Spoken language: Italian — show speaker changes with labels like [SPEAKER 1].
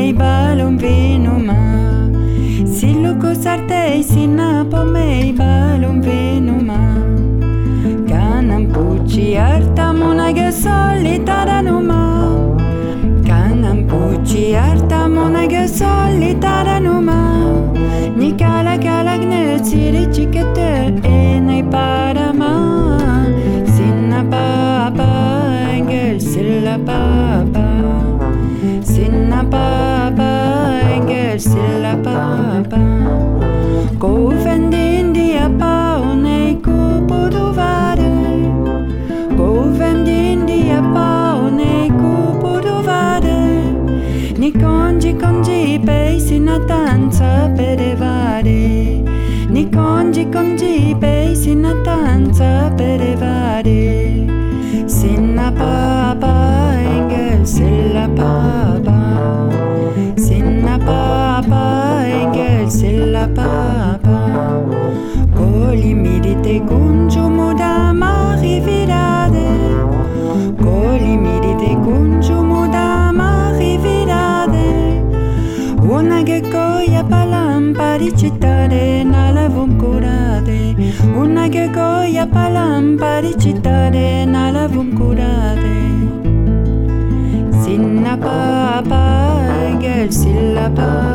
[SPEAKER 1] mei balon vino ma si luco sartei sinna po mei balon vino ma canam pucci arta monaga solita no ma canam pucci arta monaga solita no ma ni kala kala gnötsi ricicete e nei parama sinna papa engel silla papa sinna papa engel silla papa ko vendin dia paune ko podovare ko vendin dia paune ko podovare ni congi pei sinna tanza perevare ni congi pei sinna tanza perevare sinna papa engel silla papa sinna papa engel silla papa coli milite congiumo da marivirade coli milite congiumo da marivirade una che coia palampari cittade nella vuncurade una che coia palampari cittade nella vuncurade sinna papa engel silla papa